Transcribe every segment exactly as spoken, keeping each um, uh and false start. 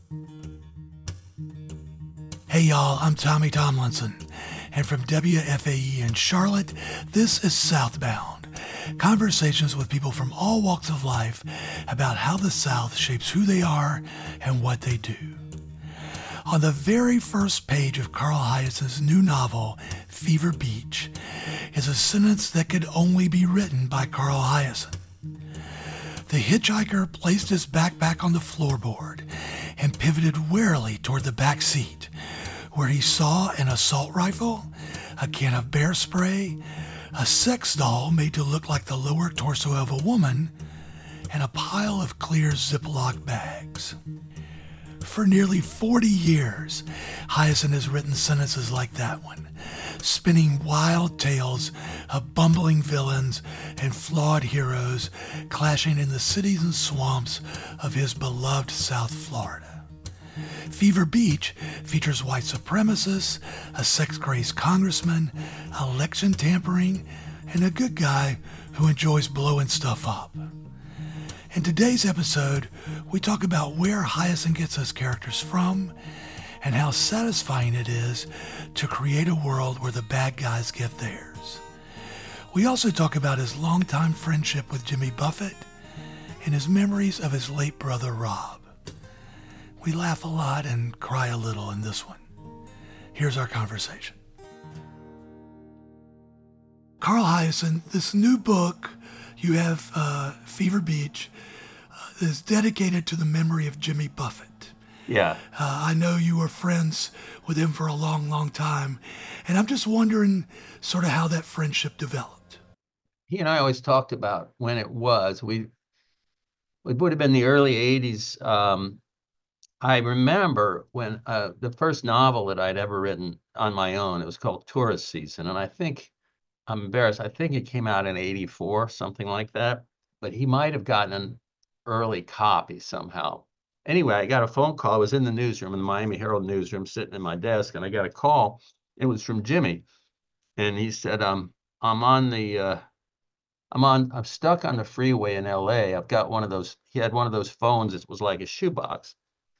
Hey y'all, I'm Tommy Tomlinson, and from W F A E in Charlotte, this is Southbound. Conversations with people from all walks of life about how the South shapes who they are and what they do. On the very first page of Carl Hiaasen's new novel, Fever Beach, is a sentence that could only be written by Carl Hiaasen. The hitchhiker placed his backpack on the floorboard and pivoted warily toward the back seat, where he saw an assault rifle, a can of bear spray, a sex doll made to look like the lower torso of a woman, and a pile of clear Ziploc bags. For nearly forty years, Hiaasen has written sentences like that one, spinning wild tales of bumbling villains and flawed heroes clashing in the cities and swamps of his beloved South Florida. Fever Beach features white supremacists, a sex-crazed congressman, election tampering, and a good guy who enjoys blowing stuff up. In today's episode, we talk about where Hiaasen gets his characters from and how satisfying it is to create a world where the bad guys get theirs. We also talk about his longtime friendship with Jimmy Buffett and his memories of his late brother Rob. We laugh a lot and cry a little in this one. Here's our conversation. Carl Hiaasen, this new book you have, uh, Fever Beach, uh, is dedicated to the memory of Jimmy Buffett. Yeah. Uh, I know you were friends with him for a long, long time, and I'm just wondering sort of how that friendship developed. He and I always talked about when it was. We it would have been the early eighties. Um, I remember when uh, the first novel that I'd ever written on my own, it was called Tourist Season. And I think, I'm embarrassed, I think it came out in eighty-four, something like that. But he might have gotten an early copy somehow. Anyway, I got a phone call. I was in the newsroom, in the Miami Herald newsroom, sitting at my desk, and I got a call. It was from Jimmy. And he said, um, I'm on the, uh, I'm on, I'm stuck on the freeway in L A. I've got one of those, he had one of those phones. It was like a shoebox.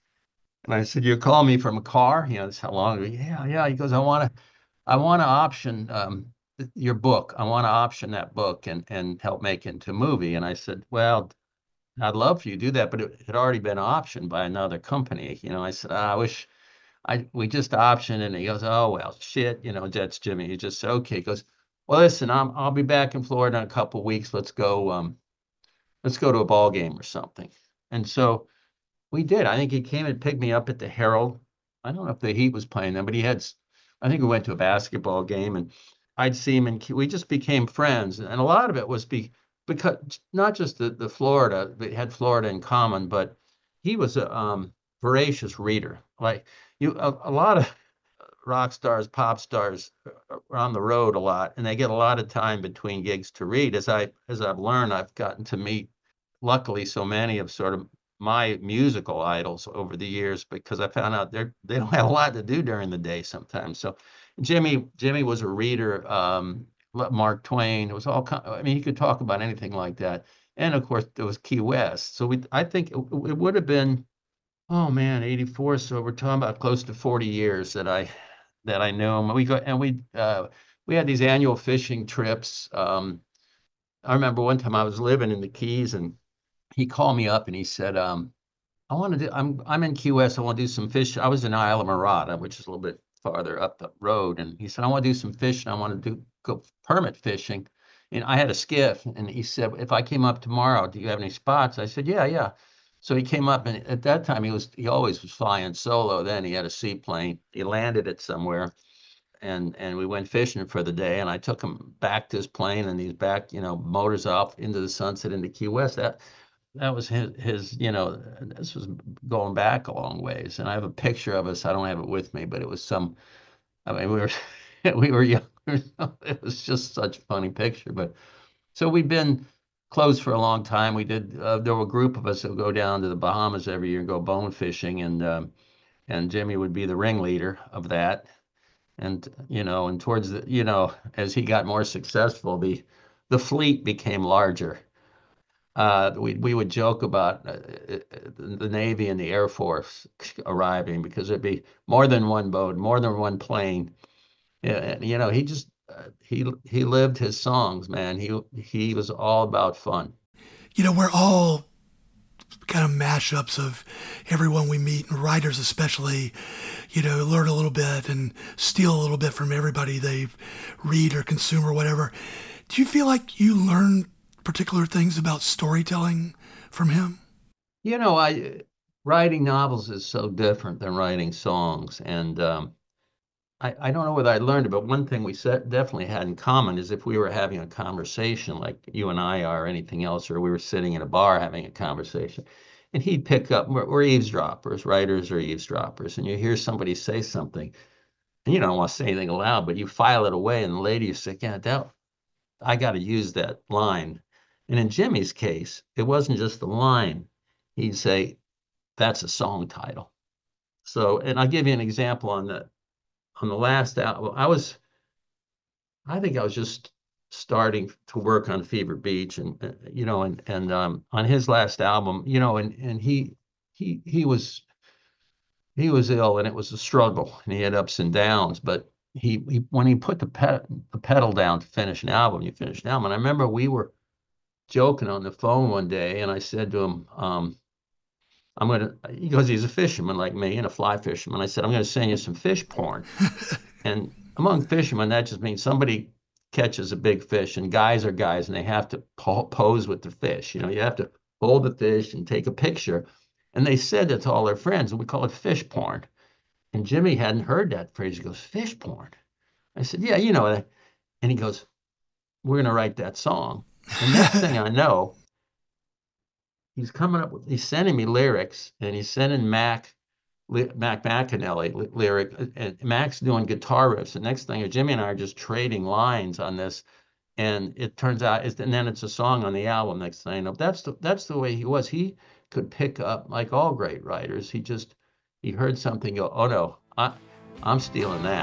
And I said, you call me from a car? You know, that's how long ago. Yeah, yeah. He goes, I want to, I want to option um, your book. I want to option that book and and help make it into a movie. And I said, well, I'd love for you to do that, but it had already been optioned by another company. You know, I said, ah, I wish I we just optioned. And he goes, oh well, shit. You know, that's Jimmy. He just said, okay. He goes, well, listen, I'm I'll be back in Florida in a couple of weeks. Let's go. Um, let's go to a ball game or something. And so we did. I think he came and picked me up at the Herald. I don't know if the Heat was playing them, but he had, I think we went to a basketball game and I'd see him and we just became friends. And a lot of it was be, because not just the, the Florida, they had Florida in common, but he was a um, voracious reader. Like you, a, a lot of rock stars, pop stars are on the road a lot, and they get a lot of time between gigs to read. As I, as I've learned, I've gotten to meet, luckily, so many of sort of my musical idols over the years because I found out they they don't have a lot to do during the day sometimes. So Jimmy Jimmy was a reader. Um, Mark Twain. It was all. I mean, he could talk about anything like that. And of course, there was Key West. So we I think it, it would have been, oh man, eighty-four. So we're talking about close to forty years that I that I knew him. We go and we uh, we had these annual fishing trips. Um, I remember one time I was living in the Keys and he called me up and he said, um, I want to do, I'm, I'm in Key West. I want to do some fish. I was in Isla Mirada, which is a little bit farther up the road. And he said, I want to do some fishing. I want to do, go permit fishing. And I had a skiff. And he said, if I came up tomorrow, do you have any spots? I said, yeah, yeah. So he came up and at that time he was, he always was flying solo. Then he had a seaplane. He landed it somewhere. And and we went fishing for the day, and I took him back to his plane, and he's back, you know, motors off into the sunset into Key West. That that was his, his, you know, this was going back a long ways. And I have a picture of us. I don't have it with me, but it was some, I mean, we were, we were young. It was just such a funny picture. But so we've been close for a long time. We did, uh, there were a group of us that would go down to the Bahamas every year and go bone fishing. And, um, and Jimmy would be the ringleader of that. And, you know, and towards the, you know, as he got more successful, the, the fleet became larger. uh, we we would joke about uh, uh, the Navy and the Air Force arriving because there'd be more than one boat, more than one plane. Yeah, and, you know, he just uh, he he lived his songs, man. He he was all about fun. You know, we're all kind of mashups of everyone we meet, and writers especially, you know, learn a little bit and steal a little bit from everybody they read or consume or whatever. Do you feel like you learn particular things about storytelling from him? You know, I writing novels is so different than writing songs, and um, I, I don't know whether I learned it, but one thing we said, definitely had in common is if we were having a conversation like you and I are, or anything else, or we were sitting in a bar having a conversation, and he'd pick up, we're, we're eavesdroppers, writers are eavesdroppers, and you hear somebody say something, and you don't want to say anything aloud, but you file it away, and the lady you say, yeah, that, I got to use that line. And in Jimmy's case, it wasn't just the line. He'd say, that's a song title. So, and I'll give you an example on the on the last album. I was, I think I was just starting to work on Fever Beach, and uh, you know, and and um, on his last album, you know, and and he he he was he was ill, and it was a struggle, and he had ups and downs. But he, he when he put the ped, the pedal down to finish an album, you finish an album. And I remember we were joking on the phone one day, and I said to him, um, I'm gonna, because he's a fisherman like me and a fly fisherman. I said, I'm gonna send you some fish porn. And among fishermen, that just means somebody catches a big fish, and guys are guys, and they have to po pose with the fish. You know, you have to hold the fish and take a picture. And they said that to all their friends, and we call it fish porn. And Jimmy hadn't heard that phrase. He goes, fish porn. I said, yeah, you know that. And he goes, we're gonna write that song. And next thing I know, he's coming up with, he's sending me lyrics, and he's sending Mac, Mac McAnally lyric, and Mac's doing guitar riffs. The next thing, Jimmy and I are just trading lines on this, and it turns out, it's, and then it's a song on the album. Next thing I know, that's the that's the way he was. He could pick up, like all great writers. He just he heard something, go, oh no, I I'm stealing that.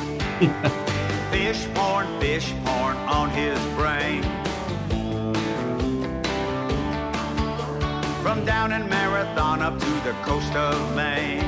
Fish porn, fish porn on his brain. From down in Marathon up to the coast of Maine.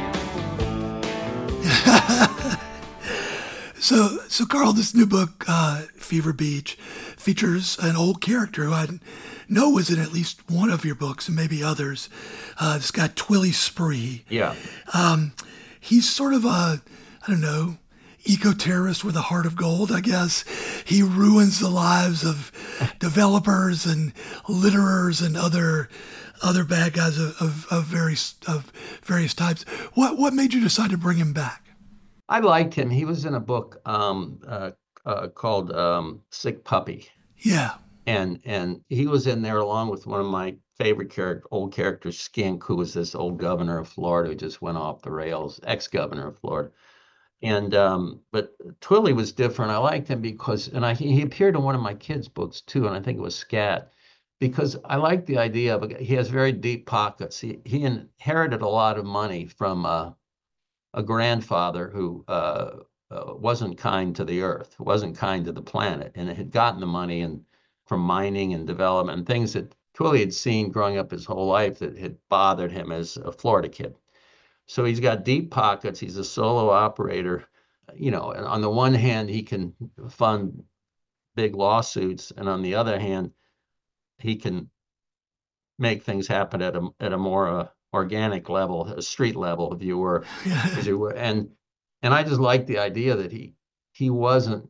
so, so Carl, this new book, uh, Fever Beach, features an old character who I know was in at least one of your books and maybe others. Uh, this guy, Twilly Spree. Yeah. Um, he's sort of a, I don't know, eco-terrorist with a heart of gold, I guess. He ruins the lives of developers and litterers and other other bad guys of, of, of various of various types. What what made you decide to bring him back? I liked him. He was in a book um, uh, uh, called um, Sick Puppy. Yeah. And and he was in there along with one of my favorite character, old characters, Skink, who was this old governor of Florida who just went off the rails, ex-governor of Florida. And um, but Twilly was different. I liked him because, and I, he appeared in one of my kids' books too, and I think it was Scat, because I like the idea of, he has very deep pockets. He he inherited a lot of money from uh, a grandfather who uh, uh, wasn't kind to the earth, wasn't kind to the planet, and had gotten the money and from mining and development and things that Twilly had seen growing up his whole life that had bothered him as a Florida kid. So he's got deep pockets. He's a solo operator. You know, and on the one hand, he can fund big lawsuits, and on the other hand, he can make things happen at a at a more uh, organic level, a street level, if you were, as you were. And and I just like the idea that he he wasn't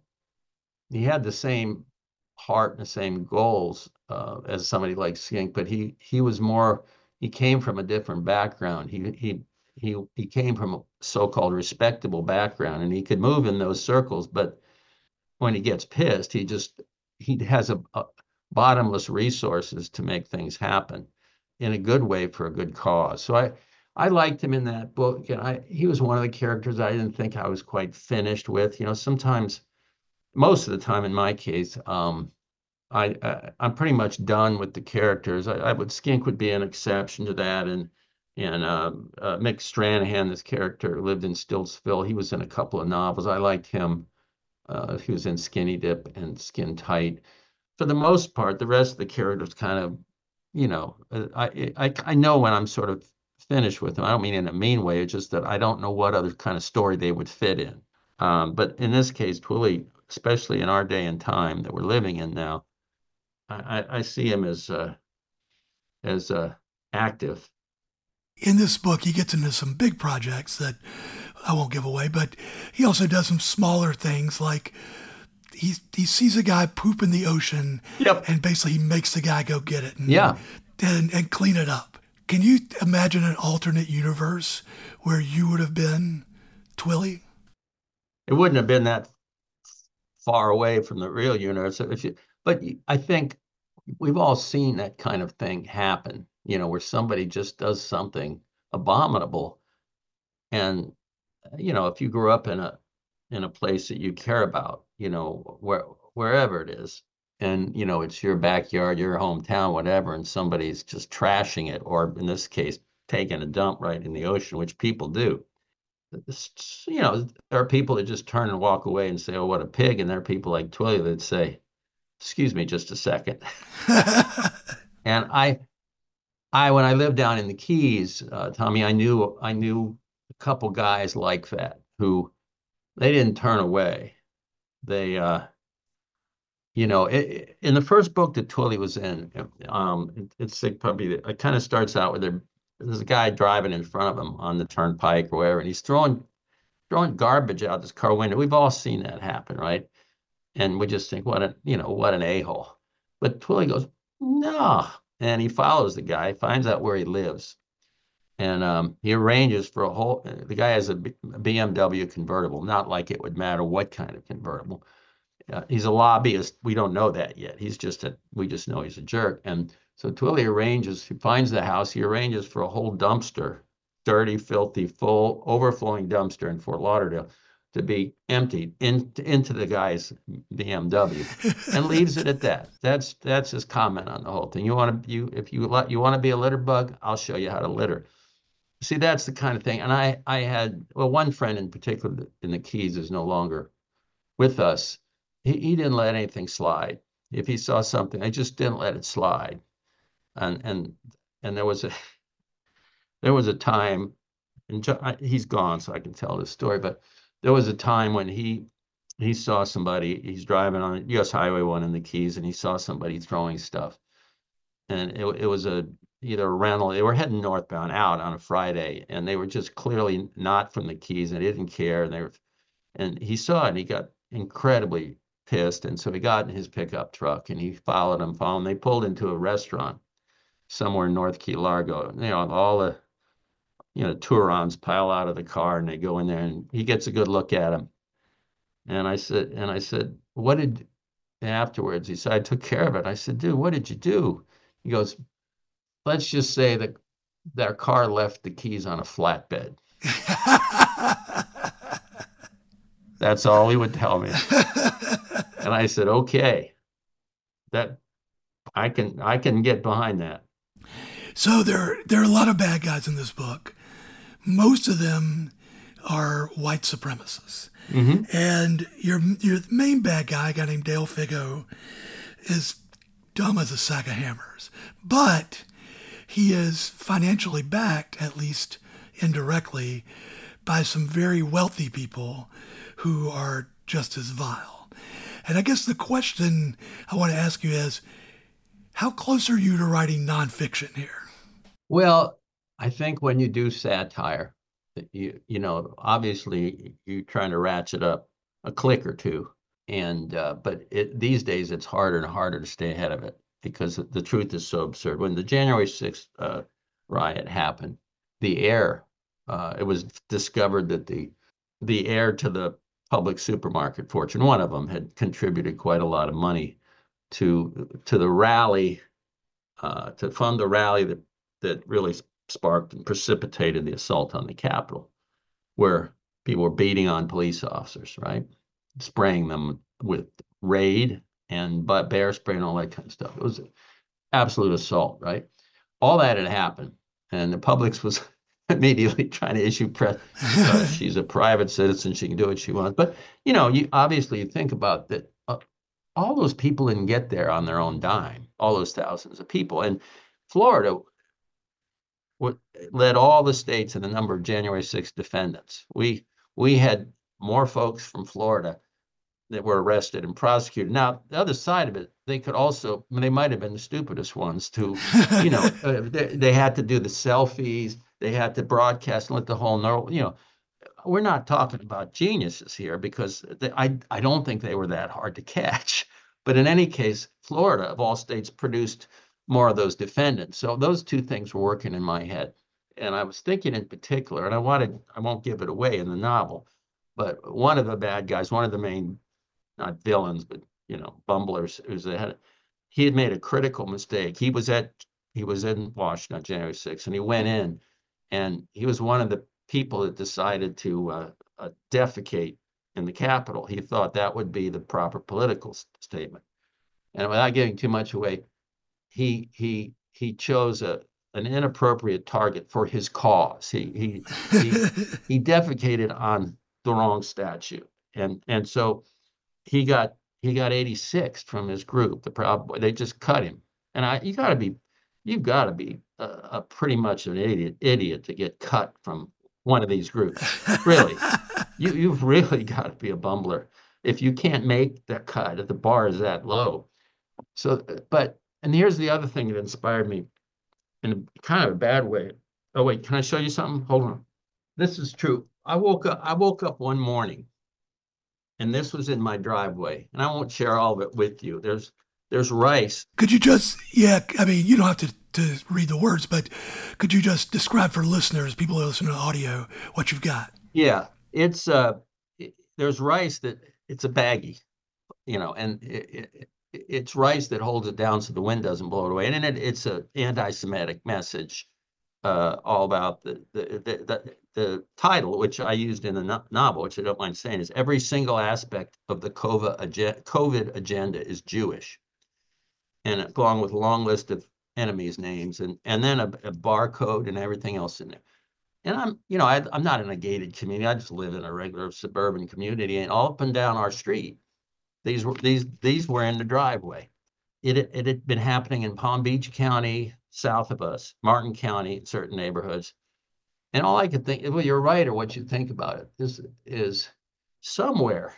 he had the same heart and the same goals uh, as somebody like Skink, but he he was more. He came from a different background. He he he he came from a so-called respectable background, and he could move in those circles. But when he gets pissed, he just he has a, a bottomless resources to make things happen in a good way for a good cause. So I I liked him in that book, and I he was one of the characters I didn't think I was quite finished with. You know, sometimes, most of the time in my case, um, I, I I'm pretty much done with the characters. I, I would Skink would be an exception to that, and and uh, uh, Mick Stranahan, this character, lived in Stiltsville. He was in a couple of novels. I liked him. Uh, he was in Skinny Dip and Skin Tight. For the most part, the rest of the characters kind of you know, uh, I, I I know when I'm sort of finished with them. I don't mean in a mean way. It's just that I don't know what other kind of story they would fit in. Um, but in this case, Twilly, especially in our day and time that we're living in now, I, I see him as uh, as uh, active. In this book, he gets into some big projects that I won't give away, but he also does some smaller things like he he sees a guy poop in the ocean, Yep. and basically he makes the guy go get it and, Yeah. and, and clean it up. Can you imagine an alternate universe where you would have been Twilly? It wouldn't have been that far away from the real universe if you, but I think we've all seen that kind of thing happen, you know, where somebody just does something abominable. And, you know, if you grew up in a in a place that you care about, you know, where wherever it is, and you know, it's your backyard, your hometown, whatever, and somebody's just trashing it, or in this case, taking a dump right in the ocean, which people do. It's, you know, there are people that just turn and walk away and say, "Oh, what a pig," and there are people like Twilly that say, "Excuse me, just a second." And I, I when I lived down in the Keys, uh, Tommy, I knew I knew a couple guys like that who they didn't turn away. They, uh, you know, it, in the first book that Twilly was in, um, it, it's like probably it kind of starts out with there, there's a guy driving in front of him on the turnpike or wherever, and he's throwing throwing garbage out his car window. We've all seen that happen, right? And we just think, what a, you know, what an a-hole. But Twilly goes, no, and he follows the guy, finds out where he lives, and um, he arranges for a whole. The guy has a B M W convertible, not like it would matter what kind of convertible. Uh, he's a lobbyist. We don't know that yet. He's just a. We just know he's a jerk. And so Twilly arranges. He finds the house. He arranges for a whole dumpster, dirty, filthy, full, overflowing dumpster in Fort Lauderdale, to be emptied in, into the guy's B M W, and leaves it at that. That's that's his comment on the whole thing. You want to you if you let you want to be a litter bug, I'll show you how to litter. See, that's the kind of thing. And I I had well one friend in particular in the Keys is no longer with us. He he didn't let anything slide. If he saw something, I just didn't let it slide. And and and there was a there was a time, and he's gone, so I can tell this story. But there was a time when he he saw somebody. He's driving on U S Highway one in the Keys, and he saw somebody throwing stuff. And it it was a either a rental. They were heading northbound out on a Friday, and they were just clearly not from the Keys, and they didn't care. And they were, and he saw it, and he got incredibly pissed. And so he got in his pickup truck, and he followed them, followed them. They pulled into a restaurant somewhere in North Key Largo. You know, all the you know Tourons pile out of the car, and they go in there, and he gets a good look at him. And I said, and I said, what did? And afterwards, he said, I took care of it. I said, dude, what did you do? He goes, let's just say that their car left the keys on a flatbed. That's all he would tell me. And I said, okay, that I can I can get behind that. So there there are a lot of bad guys in this book. Most of them are white supremacists. Mm-hmm. And your your main bad guy, a guy named Dale Figo, is dumb as a sack of hammers. But he is financially backed, at least indirectly, by some very wealthy people who are just as vile. And I guess the question I want to ask you is, how close are you to writing nonfiction here? Well, I think when you do satire, you you know, obviously you're trying to ratchet up a click or two, and uh, but it, these days it's harder and harder to stay ahead of it because the truth is so absurd. When the January sixth uh, riot happened, the heir, uh, it was discovered that the the heir to the public supermarket fortune, one of them, had contributed quite a lot of money to to the rally, uh, to fund the rally that that really sparked and precipitated the assault on the Capitol, where people were beating on police officers, right? Spraying them with Raid and bear spray and all that kind of stuff. It was an absolute assault, right? All that had happened, and the Publix was immediately trying to issue press. Uh, she's a private citizen; she can do what she wants. But you know, you obviously you think about that. Uh, all those people didn't get there on their own dime. All those thousands of people, and Florida w- led all the states in the number of January sixth defendants. We we had more folks from Florida that were arrested and prosecuted. Now, the other side of it, they could also, they might have been the stupidest ones to, you know, uh, they, they had to do the selfies, they had to broadcast and let the whole know, you know, we're not talking about geniuses here because they, I, I don't think they were that hard to catch. But in any case, Florida, of all states, produced more of those defendants. So those two things were working in my head. And I was thinking in particular, and I wanted, I won't give it away in the novel, but one of the bad guys, one of the main, not villains, but, you know, bumblers, who's the head, he had made a critical mistake. He was at, he was in Washington on January sixth, and he went in, and he was one of the people that decided to uh, uh, defecate in the Capitol. He thought that would be the proper political statement. And without giving too much away, he he he chose a an inappropriate target for his cause. He he he, he defecated on the wrong statue, and and so he got he got eighty-sixth from his group. The Proud Boy, they just cut him. And I you got to be you've got to be a, a pretty much an idiot idiot to get cut from one of these groups. Really, you you've really got to be a bumbler if you can't make that cut, if the bar is that low. So, but and here's the other thing that inspired me in kind of a bad way. Oh wait, can I show you something? Hold on. This is true. I woke up. I woke up one morning, and this was in my driveway. And I won't share all of it with you. There's there's rice. Could you just, yeah, I mean, you don't have to, to read the words, but could you just describe for listeners, people who listen to audio, what you've got? Yeah, it's uh, it, there's rice that it's a baggie, you know, and it, it, it's rice that holds it down so the wind doesn't blow it away. And in it, it's an anti-Semitic message, uh, all about the the, the the the title, which I used in the no- novel, which I don't mind saying, is every single aspect of the COVID agenda, COVID agenda is Jewish, and along with a long list of enemies' names, and and then a, a barcode and everything else in there. And I'm, you know, I, I'm not in a gated community. I just live in a regular suburban community, and all up and down our street, these were these these were in the driveway. It it had been happening in Palm Beach County, south of us, Martin County, certain neighborhoods. And all I could think, well, you're right, or what you think about it, is is somewhere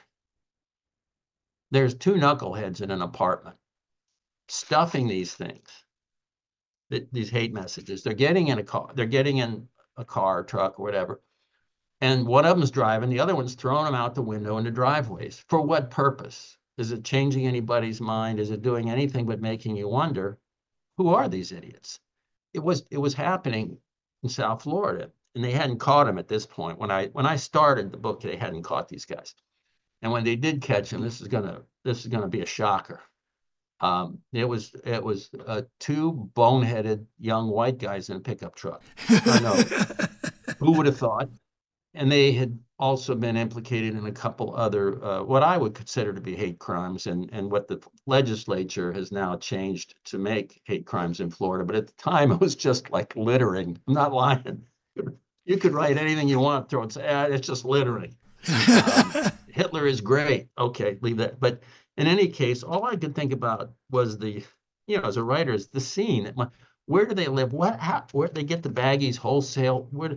there's two knuckleheads in an apartment stuffing these things, these hate messages. They're getting in a car, they're getting in a car, truck, or whatever. And one of them's driving, the other one's throwing them out the window into driveways. For what purpose? Is it changing anybody's mind? Is it doing anything but making you wonder, who are these idiots? It was it was happening in South Florida, and they hadn't caught him at this point. When I when I started the book, they hadn't caught these guys. And when they did catch him, this is gonna this is gonna be a shocker. Um, it was it was uh, two boneheaded young white guys in a pickup truck. I know. Who would have thought? And they had also been implicated in a couple other, uh, what I would consider to be hate crimes, and, and what the legislature has now changed to make hate crimes in Florida. But at the time, it was just like littering. I'm not lying. You could write anything you want, throw it, say, ah, it's just littering. Um, Hitler is great. Okay, leave that. But in any case, all I could think about was the, you know, as a writer, is the scene. Where do they live? What? How? Where do they get the baggies wholesale? Where?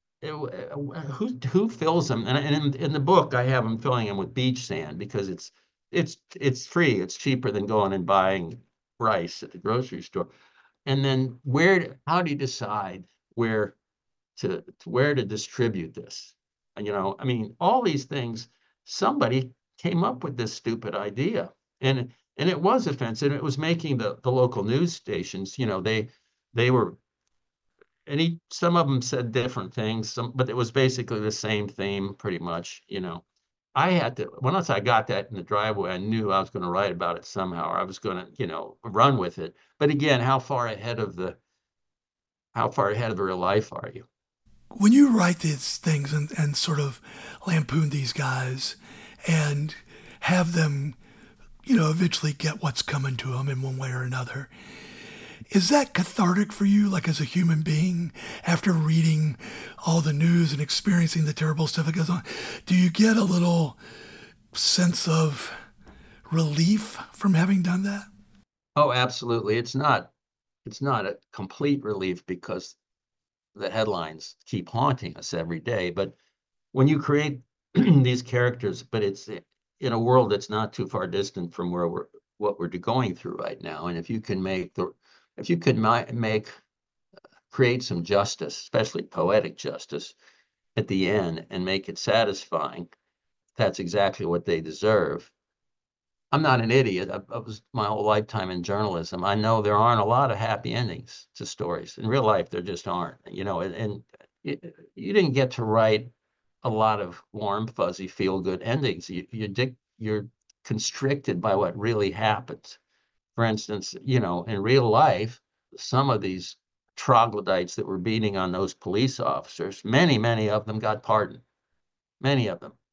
Who who fills them? And, and in, in the book, I have them filling them with beach sand because it's it's it's free. It's cheaper than going and buying rice at the grocery store. And then where? How do you decide where to, to where to distribute this? You know, I mean, all these things. Somebody came up with this stupid idea, and and it was offensive. It was making the the local news stations. You know, they they were. And he, some of them said different things, some, but it was basically the same theme, pretty much. You know, I had to, once I got that in the driveway, I knew I was going to write about it somehow, or I was going to, you know, run with it. But again, how far ahead of the, how far ahead of the real life are you? When you write these things and, and sort of lampoon these guys and have them, you know, eventually get what's coming to them in one way or another, is that cathartic for you, like as a human being, after reading all the news and experiencing the terrible stuff that goes on? Do you get a little sense of relief from having done that? Oh, absolutely. It's not, it's not a complete relief because the headlines keep haunting us every day. But when you create these characters, but it's in a world that's not too far distant from where we're what we're going through right now, and if you can make the if you could make create some justice, especially poetic justice, at the end and make it satisfying, that's exactly what they deserve. I'm not an idiot. I, I was my whole lifetime in journalism. I know there aren't a lot of happy endings to stories. In real life, there just aren't. You know, and, and it, you didn't get to write a lot of warm, fuzzy, feel-good endings. You, you dig, you're constricted by what really happens. For instance, you know, in real life, some of these troglodytes that were beating on those police officers, many, many of them got pardoned. Many of them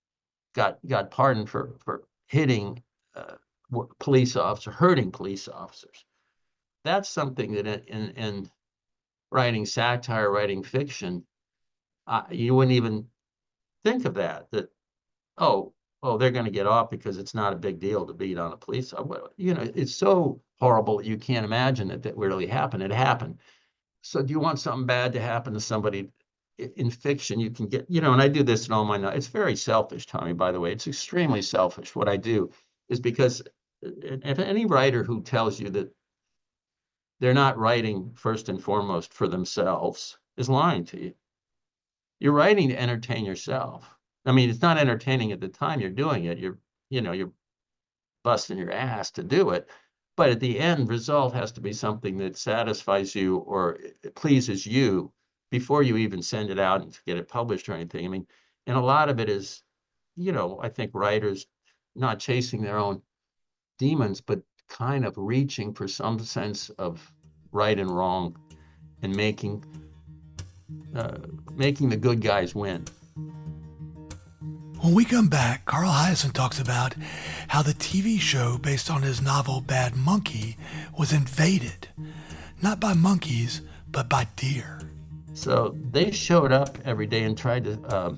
got got pardoned for for hitting uh, police officers, hurting police officers. That's something that in in writing satire, writing fiction, uh, you wouldn't even think of that. That oh oh they're going to get off because it's not a big deal to beat on a police officer. You know, it's so horrible you can't imagine that that really happened. It happened. So do you want something bad to happen to somebody in fiction? You can get, you know, and I do this in all my, it's very selfish, Tommy, by the way. It's extremely selfish. What I do is because if any writer who tells you that they're not writing first and foremost for themselves is lying to you. You're writing to entertain yourself. I mean, it's not entertaining at the time you're doing it. You're, you know, you're busting your ass to do it. But at the end result has to be something that satisfies you or pleases you before you even send it out and to get it published or anything. I mean, and a lot of it is, you know, I think writers not chasing their own demons, but kind of reaching for some sense of right and wrong and making uh, making the good guys win. When we come back, Carl Hiaasen talks about how the T V show based on his novel Bad Monkey was invaded, not by monkeys, but by deer. So they showed up every day and tried to uh,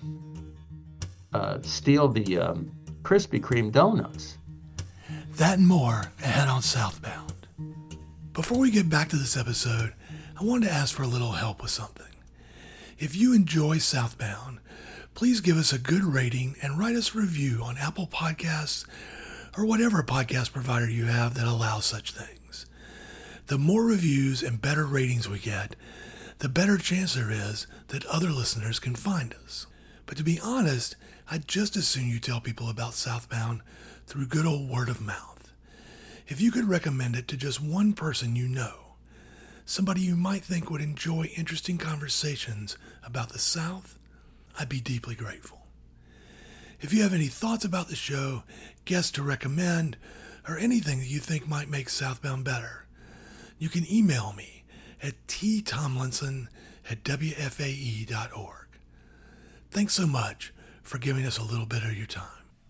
uh, steal the um, Krispy Kreme donuts. That and more ahead on Southbound. Before we get back to this episode, I wanted to ask for a little help with something. If you enjoy Southbound, please give us a good rating and write us a review on Apple Podcasts or whatever podcast provider you have that allows such things. The more reviews and better ratings we get, the better chance there is that other listeners can find us. But to be honest, I'd just as soon you tell people about Southbound through good old word of mouth. If you could recommend it to just one person you know, somebody you might think would enjoy interesting conversations about the South, I'd be deeply grateful. If you have any thoughts about the show, guests to recommend, or anything that you think might make Southbound better, you can email me at t tomlinson at w f a e dot org. Thanks so much for giving us a little bit of your time.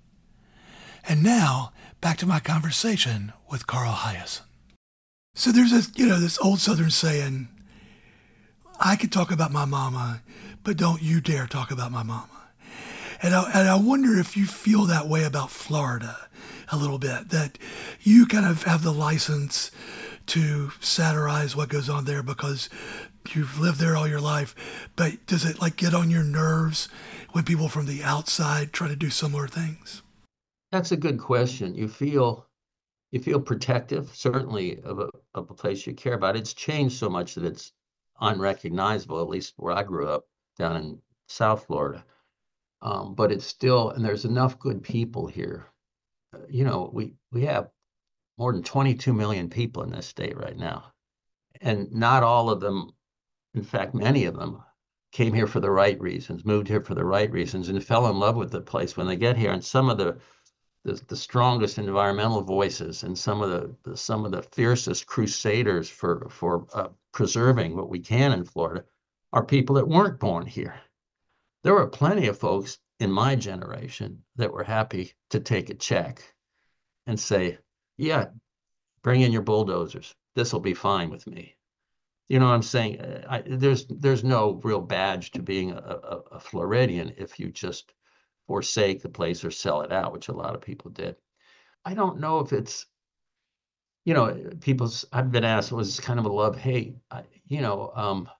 And now, back to my conversation with Carl Hiaasen. So there's this, you know, this old Southern saying, I could talk about my mama, but don't you dare talk about my mama. And I, and I wonder if you feel that way about Florida a little bit, that you kind of have the license to satirize what goes on there because you've lived there all your life. But does it like get on your nerves when people from the outside try to do similar things? That's a good question. You feel you feel protective, certainly, of a, of a place you care about. It's changed so much that it's unrecognizable, at least where I grew up down in South Florida. Um, but it's still, and there's enough good people here. Uh, you know, we, we have more than twenty-two million people in this state right now. And not all of them, in fact, many of them came here for the right reasons, moved here for the right reasons, and fell in love with the place when they get here. And some of the the, the strongest environmental voices and some of the, the some of the fiercest crusaders for for uh, preserving what we can in Florida are people that weren't born here. There were plenty of folks in my generation that were happy to take a check and say, yeah, bring in your bulldozers. This will be fine with me. You know what I'm saying? I, there's there's no real badge to being a, a, a Floridian if you just forsake the place or sell it out, which a lot of people did. I don't know if it's you know, people's, I've been asked, was this kind of a love hate? I, you know, um,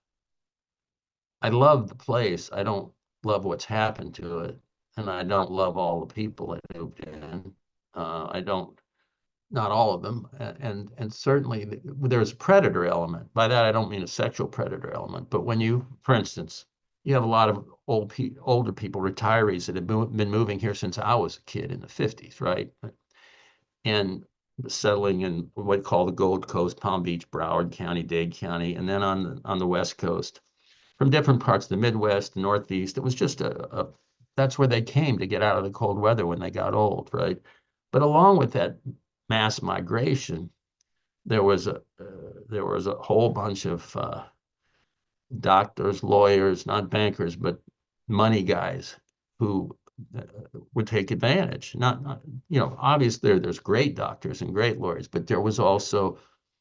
I love the place. I don't love what's happened to it. And I don't love all the people it moved in. Uh, I don't, not all of them. A- And, and certainly th- there's a predator element. By that, I don't mean a sexual predator element, but when you, for instance, you have a lot of old pe older people, retirees that have mo- been moving here since I was a kid in the fifties, right? And settling in what we call the Gold Coast, Palm Beach, Broward County, Dade County, and then on the, on the West Coast, from different parts of the Midwest, the Northeast. It was just a, a that's where they came to get out of the cold weather when they got old, right? But along with that mass migration, there was a uh, there was a whole bunch of uh, doctors, lawyers, not bankers, but money guys who uh, would take advantage. Not, not, you know, obviously there, there's great doctors and great lawyers, but there was also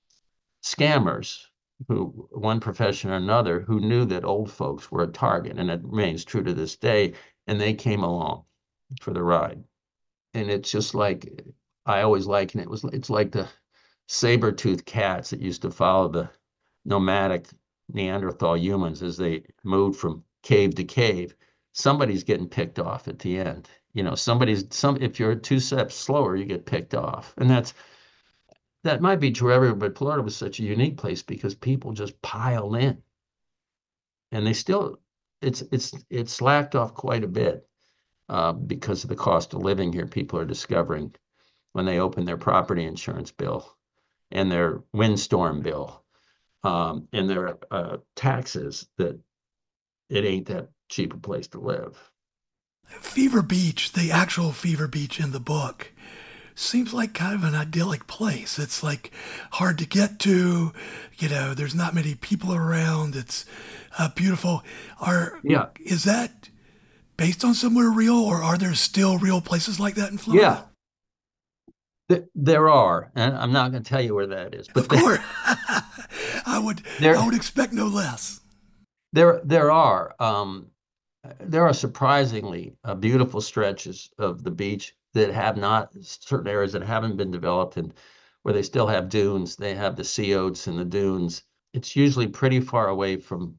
scammers who, one profession or another, who knew that old folks were a target, and it remains true to this day. And they came along for the ride. And it's just like I always liken it, it was it's like the saber-toothed cats that used to follow the nomadic Neanderthal humans as they moved from cave to cave. Somebody's getting picked off at the end. You know, somebody's some if you're two steps slower, you get picked off. And that's that might be true everywhere, but Florida was such a unique place because people just pile in. And they still it's it's it's slacked off quite a bit uh, because of the cost of living here. People are discovering when they open their property insurance bill and their windstorm bill um, and their uh, taxes that it ain't that cheap a place to live. Fever Beach, the actual Fever Beach in the book, seems like kind of an idyllic place. It's like hard to get to, you know, there's not many people around. It's uh, beautiful. Are Yeah, is that based on somewhere real, or are there still real places like that in yeah, Florida? th- there are, and I'm not going to tell you where that is, Of but there, course. I would I there, would expect no less. there, there are. Um, there are surprisingly uh, beautiful stretches of the beach that have not certain areas that haven't been developed and where they still have dunes. They have the sea oats and the dunes. It's usually pretty far away from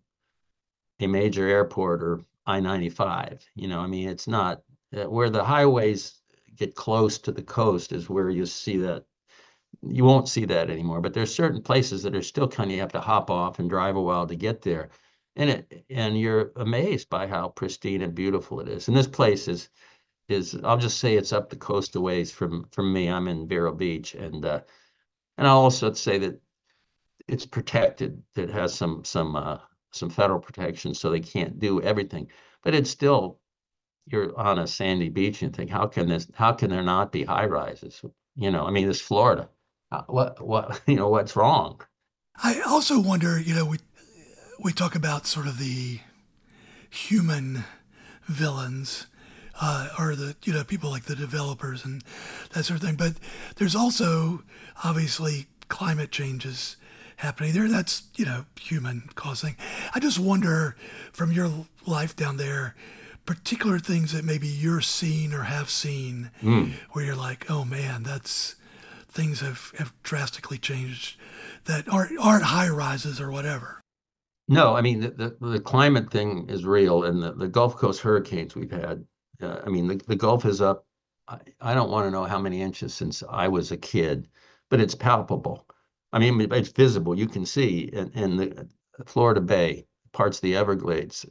a major airport or I ninety-five. You know, I mean, it's not uh, where the highways get close to the coast is where you see that. You won't see that anymore, but there's certain places that are still kind of you have to hop off and drive a while to get there. And it and you're amazed by how pristine and beautiful it is. And this place is is I'll just say it's up the coast a ways from from me. I'm in Vero Beach, and uh, and I'll also say that it's protected. It has some some uh, some federal protection, so they can't do everything. But it's still you're on a sandy beach and think, how can this? How can there not be high rises? You know, I mean, it's Florida. Uh, What what you know what's wrong? I also wonder, you know, we we talk about sort of the human villains, uh, or the you know people like the developers and that sort of thing. But there's also obviously climate changes happening there. That's you know human causing. I just wonder from your life down there, particular things that maybe you're seeing or have seen, Mm. where you're like, oh man, that's things have, have drastically changed that aren't aren't high rises or whatever. No, I mean the, the the climate thing is real, and the, the Gulf Coast hurricanes we've had. Uh, I mean the, the Gulf is up. I, I don't want to know how many inches since I was a kid, but it's palpable. I mean it's visible. You can see in, in the Florida Bay, parts of the Everglades.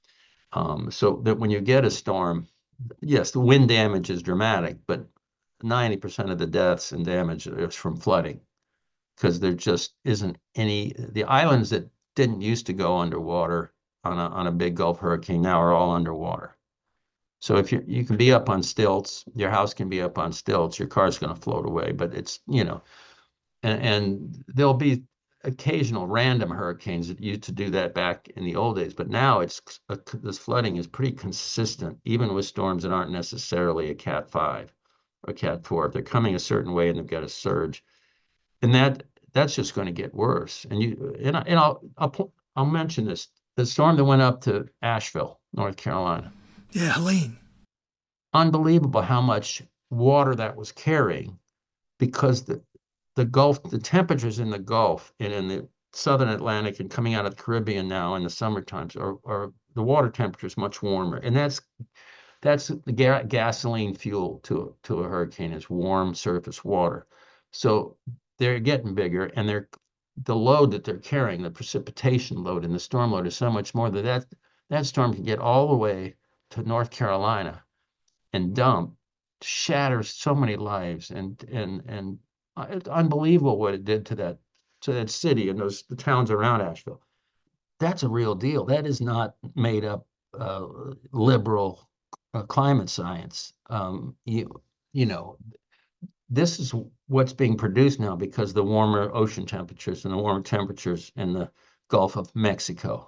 Um, so that when you get a storm, yes, the wind damage is dramatic, but ninety percent of the deaths and damage is from flooding because there just isn't any. The islands that didn't used to go underwater on a on a big Gulf hurricane now are all underwater. So if you you can be up on stilts, your house can be up on stilts, your car's going to float away. But it's you know, and, and there'll be occasional random hurricanes that used to do that back in the old days. But now it's a, this flooding is pretty consistent, even with storms that aren't necessarily a Cat five or Cat four. If they're coming a certain way and they've got a surge, and that that's just going to get worse. And you and, I, and I'll I'll I'll mention this: the storm that went up to Asheville, North Carolina. Yeah, Helene. Unbelievable how much water that was carrying because the the Gulf, the temperatures in the Gulf and in the Southern Atlantic and coming out of the Caribbean now in the summer times are, are the water temperature is much warmer. And that's that's the ga gasoline fuel to, to a hurricane is warm surface water. So they're getting bigger, and they're the load that they're carrying, the precipitation load and the storm load is so much more that that, that storm can get all the way to North Carolina and dump, shatter so many lives, and and and uh, it's unbelievable what it did to that to that city and those the towns around Asheville. That's a real deal. That is not made up uh, liberal uh, climate science. Um, you you know, this is what's being produced now because of the warmer ocean temperatures and the warmer temperatures in the Gulf of Mexico.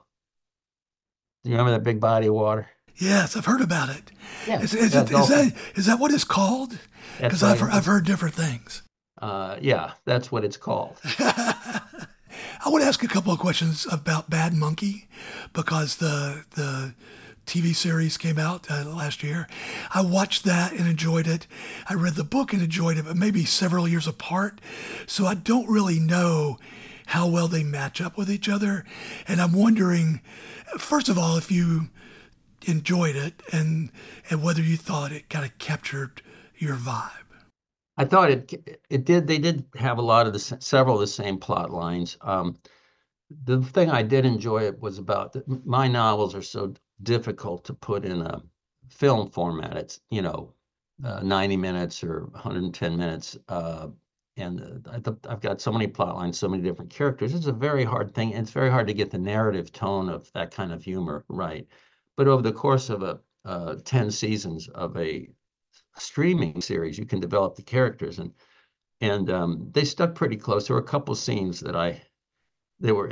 Do you remember that big body of water? Yes, I've heard about it. Yeah, Is, is, that it, is, Gulf that, of- is that what it's called? That's Because I've, right. heard- I've heard different things. Uh, yeah, that's what it's called. I want to ask a couple of questions about Bad Monkey because the the T V series came out uh, last year. I watched that and enjoyed it. I read the book and enjoyed it, but maybe several years apart. So I don't really know how well they match up with each other. And I'm wondering, first of all, if you enjoyed it and and whether you thought it kind of captured your vibe. I thought it it did. They did have a lot of the s- several of the same plot lines. Um, the thing I did enjoy it was about that my novels are so difficult to put in a film format. It's you know uh, ninety minutes or one hundred ten minutes, uh, and uh, I th I've got so many plot lines, so many different characters. It's a very hard thing, and it's very hard to get the narrative tone of that kind of humor right. But over the course of a uh, ten seasons of a streaming series, you can develop the characters, and and um, they stuck pretty close. There were a couple scenes that I they were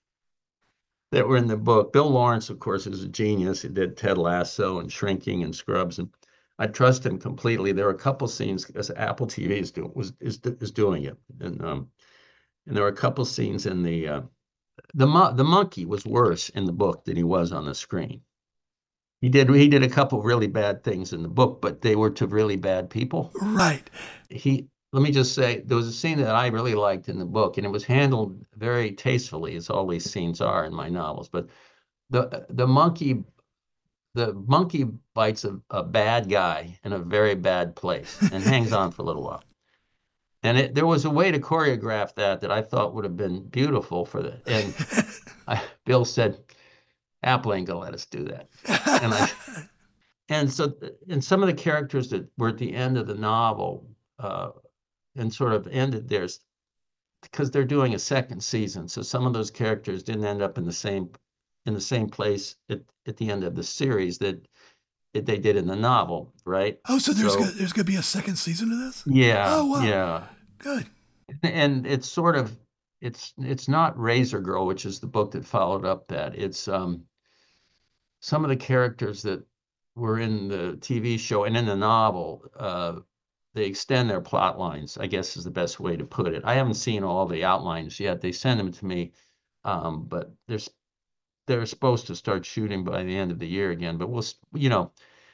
that were in the book. Bill Lawrence, of course, is a genius. He did Ted Lasso and Shrinking and Scrubs, and I trust him completely. There were a couple scenes because Apple T V is doing was is is doing it, and um and there were a couple scenes in the uh, the mo the monkey was worse in the book than he was on the screen. He did he did a couple really bad things in the book, but they were to really bad people. Right. He let me just say there was a scene that I really liked in the book, and it was handled very tastefully, as all these scenes are in my novels. But the the monkey the monkey bites a, a bad guy in a very bad place and hangs on for a little while. And it, there was a way to choreograph that that I thought would have been beautiful for the. And I, Bill said, "Apple ain't gonna let us do that." And I and so and some of the characters that were at the end of the novel uh, and sort of ended theirs because they're doing a second season. So some of those characters didn't end up in the same in the same place at, at the end of the series that, that they did in the novel, right? Oh, so there's So gonna, there's going to be a second season of this? yeah, Oh, wow. yeah. Good. And it's sort of it's it's not Razor Girl, which is the book that followed up that. It's um some of the characters that were in the T V show and in the novel, uh, they extend their plot lines, I guess is the best way to put it. I haven't seen all the outlines yet. They send them to me, um, but there's they're supposed to start shooting by the end of the year again. But we'll, s- you know,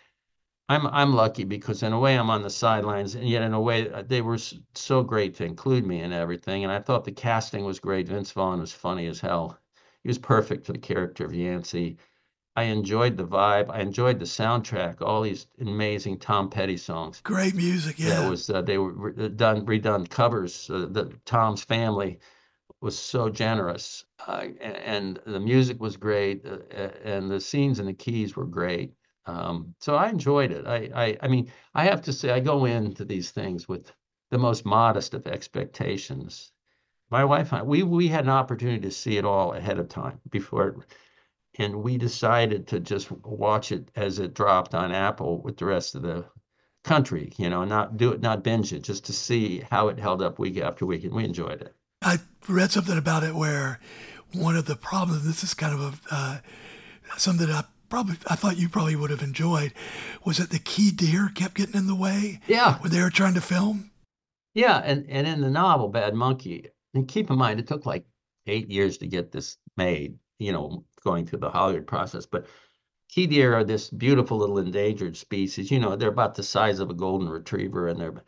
I'm I'm lucky because in a way I'm on the sidelines, and yet in a way uh, they were s- so great to include me in everything. And I thought the casting was great. Vince Vaughn was funny as hell. He was perfect for the character of Yancey. I enjoyed the vibe. I enjoyed the soundtrack. All these amazing Tom Petty songs. Great music. That Yeah. was uh, they were re- done redone covers. Uh, the Tom's family was so generous, uh, a- and the music was great, uh, a- and the scenes in the Keys were great. Um, so I enjoyed it. I, I, I mean, I have to say, I go into these things with the most modest of expectations. My wife and I, we we had an opportunity to see it all ahead of time before it, and we decided to just watch it as it dropped on Apple with the rest of the country, you know, not do it, not binge it, just to see how it held up week after week, and we enjoyed it. I read something about it where one of the problems, this is kind of a, uh, something that I probably, I thought you probably would have enjoyed, was that the key deer kept getting in the way Yeah, when they were trying to film. yeah, and and in the novel Bad Monkey, and keep in mind it took like eight years to get this made, you know, going through the Hollywood process. But key deer are this beautiful little endangered species. You know, they're about the size of a golden retriever, and they're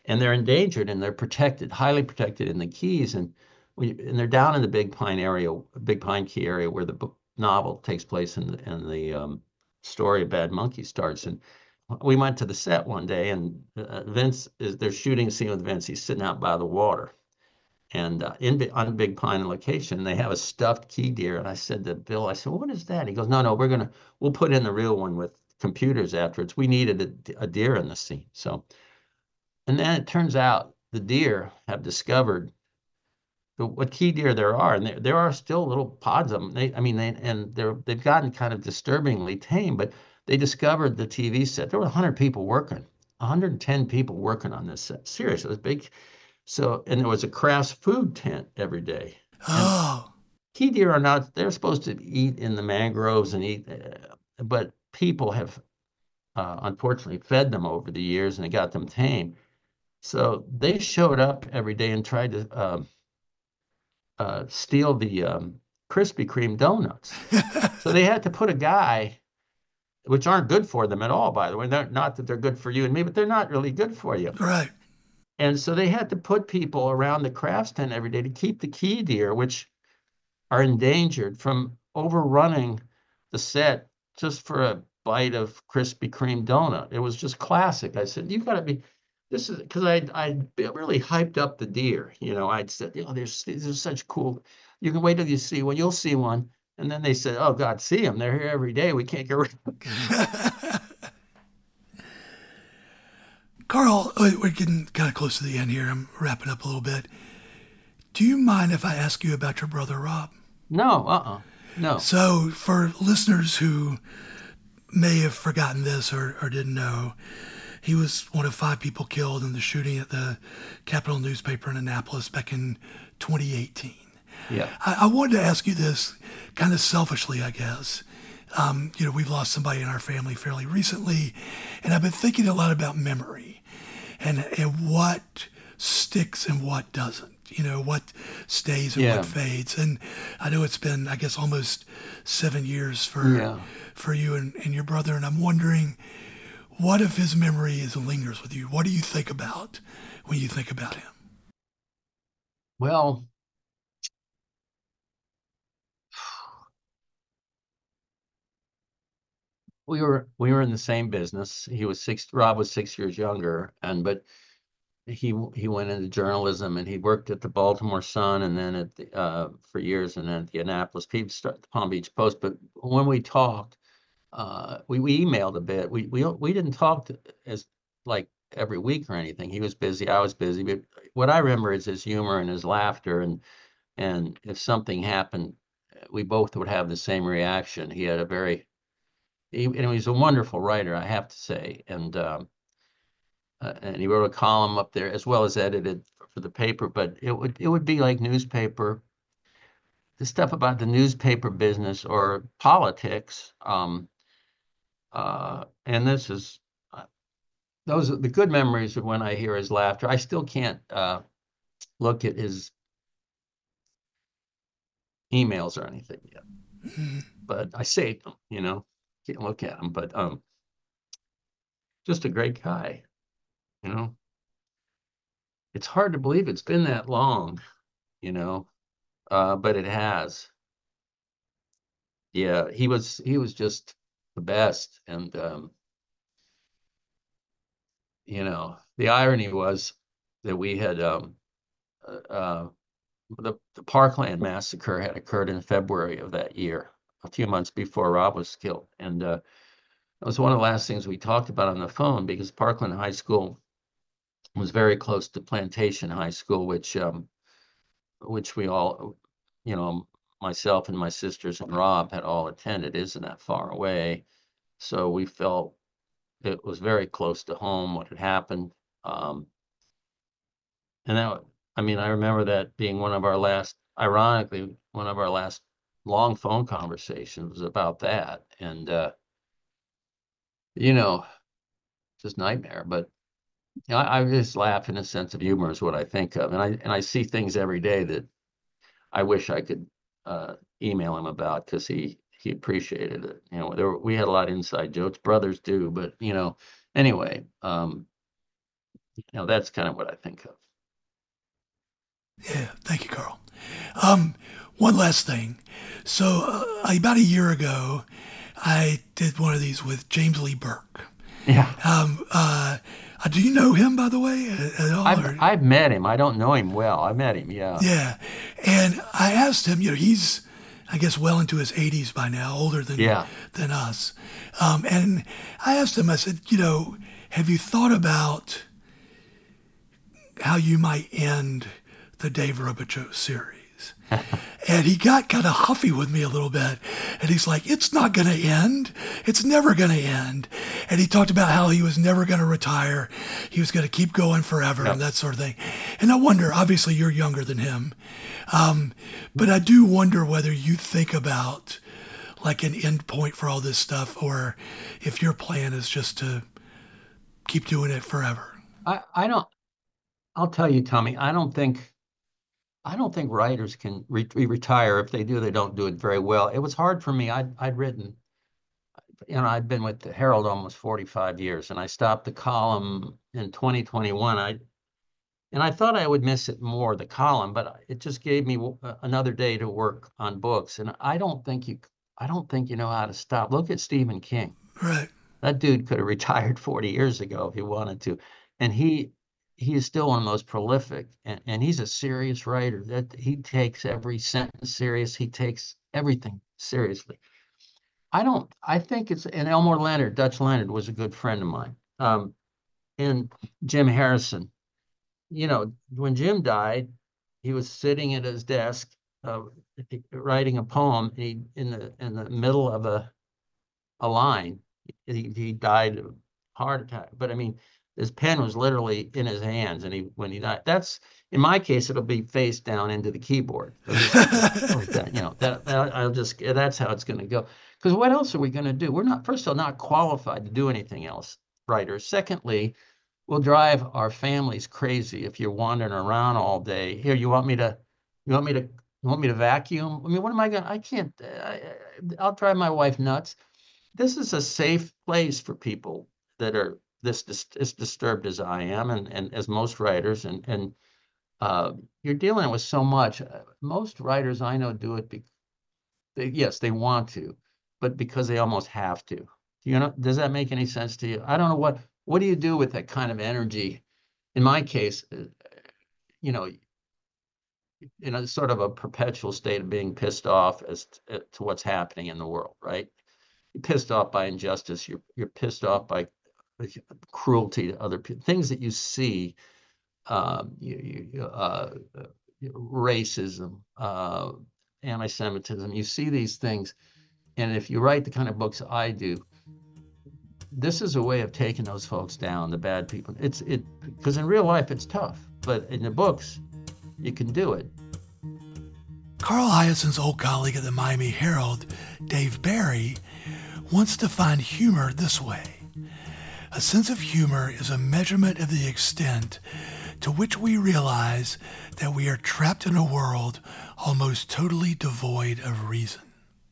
and they're endangered and they're protected, highly protected in the Keys. And we, and they're down in the Big Pine area, Big Pine Key area where the book, novel takes place and the, and the um, story of Bad Monkey starts. And we went to the set one day, and uh, Vince is they're shooting a scene with Vince. He's sitting out by the water, and uh, in on Big Pine location, they have a stuffed key deer. And I said to Bill, I said, well, "What is that?" He goes, "No, no, we're gonna we'll put in the real one with computers afterwards. We needed a, a deer in the scene." So, and then it turns out the deer have discovered the, what key deer there are, and there there are still little pods of them. They, I mean, they and they're they've gotten kind of disturbingly tame, but they discovered the T V set. There were one hundred people working, one hundred ten people working on this set. Seriously, it was big. So, and there was a Kraft's food tent every day. Oh. Key deer are not, they're supposed to eat in the mangroves and eat, uh, but people have uh, unfortunately fed them over the years and they got them tame. So they showed up every day and tried to uh, uh, steal the um, Krispy Kreme donuts. So they had to put a guy, which aren't good for them at all, by the way. They're, not that they're good for you and me, but they're not really good for you. Right. And so they had to put people around the Kraft's tent every day to keep the key deer, which are endangered, from overrunning the set just for a bite of Krispy Kreme donut. It was just classic. I said, "You've got to be." This is because I I really hyped up the deer. You know, I'd said, "You know, there's these are such cool. You can wait till you see one. You'll see one." And then they said, "Oh God, see them. They're here every day. We can't get rid of them." Carl, we're getting kind of close to the end here. I'm wrapping up a little bit. Do you mind if I ask you about your brother, Rob? No, uh-uh, no. So for listeners who may have forgotten this or, or didn't know, he was one of five people killed in the shooting at the Capital newspaper in Annapolis back in twenty eighteen. Yeah. I, I wanted to ask you this kind of selfishly, I guess. Um, you know, we've lost somebody in our family fairly recently, and I've been thinking a lot about memory and, and what sticks and what doesn't. You know, what stays and Yeah. what fades. And I know it's been, I guess, almost seven years for Yeah. for you and, and your brother. And I'm wondering, what if his memory is lingers with you? What do you think about when you think about him? Well, we were we were in the same business. He was six. Rob was six years younger, and but he he went into journalism and he worked at the Baltimore Sun and then at the uh, for years and then at the Annapolis People, the Palm Beach Post. But when we talked, uh, we we emailed a bit. We we we didn't talk to, as like every week or anything. He was busy. I was busy. But what I remember is his humor and his laughter, and and if something happened, we both would have the same reaction. He had a very he, and he was a wonderful writer, I have to say, and um, uh, and he wrote a column up there as well as edited for the paper. But it would it would be like newspaper, the stuff about the newspaper business or politics. Um, uh, and this is uh, those are the good memories of when I hear his laughter. I still can't uh, look at his emails or anything yet, Mm-hmm. but I saved them. You know, can't look at them, but um, just a great guy. You know, it's hard to believe it's been that long. You know, uh, but it has. Yeah, he was he was just the best, and um, you know, the irony was that we had um, uh, uh, the the Parkland massacre had occurred in February of that year, a few months before Rob was killed, and uh, that was one of the last things we talked about on the phone because Parkland High School was very close to Plantation High School, which um, which we all, you know, myself and my sisters and Rob had all attended. It isn't that far away, so we felt it was very close to home what had happened. Um, and that, I mean, I remember that being one of our last, ironically, one of our last long phone conversations was about that. And, uh, you know, just nightmare. But you know, I, I just laugh, in a sense of humor is what I think of. And I, and I see things every day that I wish I could uh, email him about because he, he appreciated it. You know, there were, we had a lot of inside jokes. Brothers do, but you know, anyway, um, You know, that's kind of what I think of. Yeah, thank you, Carl. Um, one last thing. So uh, about a year ago, I did one of these with James Lee Burke. Yeah. Um, uh, do you know him, by the way, at, at all? I've, or? I've met him. I don't know him well. I met him, yeah. Yeah. And I asked him, you know, he's, I guess, well into his eighties by now, older than Yeah. than us. Um, and I asked him, I said, you know, have you thought about how you might end the Dave Robichaux series? And he got kind of huffy with me a little bit. And he's like, it's not going to end. It's never going to end. And he talked about how he was never going to retire. He was going to keep going forever Yep. and that sort of thing. And I wonder, obviously you're younger than him. Um, but I do wonder whether you think about like an end point for all this stuff, or if your plan is just to keep doing it forever. I, I don't, I'll tell you, Tommy, I don't think, I don't think writers can re retire. If they do, they don't do it very well. It was hard for me. I'd, I'd written, you know, I'd been with the Herald almost forty-five years, and I stopped the column in twenty twenty-one. I, and I thought I would miss it more, the column, but it just gave me another day to work on books. And I don't think you, I don't think you know how to stop. Look at Stephen King. Right. That dude could have retired forty years ago if he wanted to. And he, he is still one of the most prolific, and, and he's a serious writer. That he takes every sentence serious. He takes everything seriously. I don't, I think it's, and Elmore Leonard, Dutch Leonard was a good friend of mine. Um, and Jim Harrison, you know, when Jim died, he was sitting at his desk, uh, writing a poem. He, in the, in the middle of a, a line, he, he died of heart attack. But I mean, his pen was literally in his hands, and he when he died. That's, in my case, it'll be face down into the keyboard. Just, like that, you know, that, that I'll just that's how it's going to go. Because what else are we going to do? We're not, first of all, not qualified to do anything else, writers. Secondly, we'll drive our families crazy if you're wandering around all day. Here, you want me to, you want me to, you want me to vacuum? I mean, what am I going to, I can't, I, I'll drive my wife nuts. This is a safe place for people that are this, this as disturbed as I am, and, and as most writers, and, and uh, you're dealing with so much. Most writers I know do it because, they, yes, they want to, but because they almost have to. You know, does that make any sense to you? I don't know what, what do you do with that kind of energy? In my case, you know, in a sort of a perpetual state of being pissed off as to, to what's happening in the world, right? You're pissed off by injustice. You're you're pissed off by cruelty to other people. Things that you see, um, you, you, uh, racism, uh, anti-Semitism. You see these things, and if you write the kind of books I do, this is a way of taking those folks down, the bad people. It's it because in real life it's tough, but in the books, you can do it. Carl Hiaasen's old colleague at the Miami Herald, Dave Barry, once defined humor this way. A sense of humor is a measurement of the extent to which we realize that we are trapped in a world almost totally devoid of reason.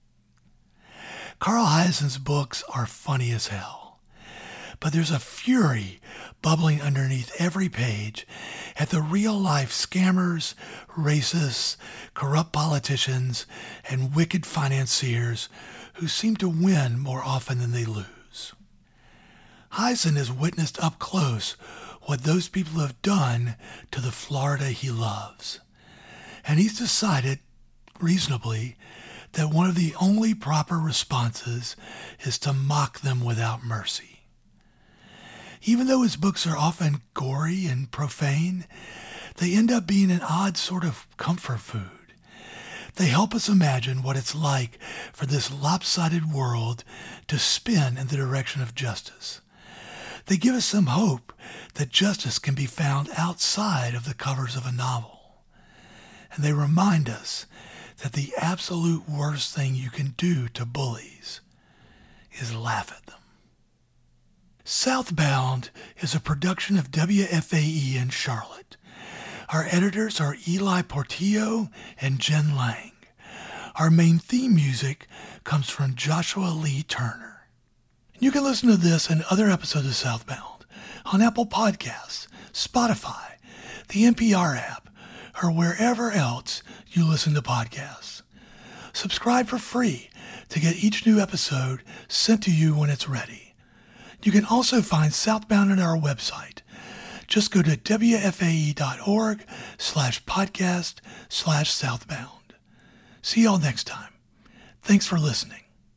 Carl Hiaasen's books are funny as hell, but there's a fury bubbling underneath every page at the real-life scammers, racists, corrupt politicians, and wicked financiers who seem to win more often than they lose. Hiaasen has witnessed up close what those people have done to the Florida he loves, and he's decided, reasonably, that one of the only proper responses is to mock them without mercy. Even though his books are often gory and profane, they end up being an odd sort of comfort food. They help us imagine what it's like for this lopsided world to spin in the direction of justice. They give us some hope that justice can be found outside of the covers of a novel. And they remind us that the absolute worst thing you can do to bullies is laugh at them. Southbound is a production of W F A E in Charlotte. Our editors are Eli Portillo and Jen Lang. Our main theme music comes from Joshua Lee Turner. You can listen to this and other episodes of Southbound on Apple Podcasts, Spotify, the N P R app, or wherever else you listen to podcasts. Subscribe for free to get each new episode sent to you when it's ready. You can also find Southbound on our website. Just go to wfae.org slash podcast slash southbound. See y'all next time. Thanks for listening.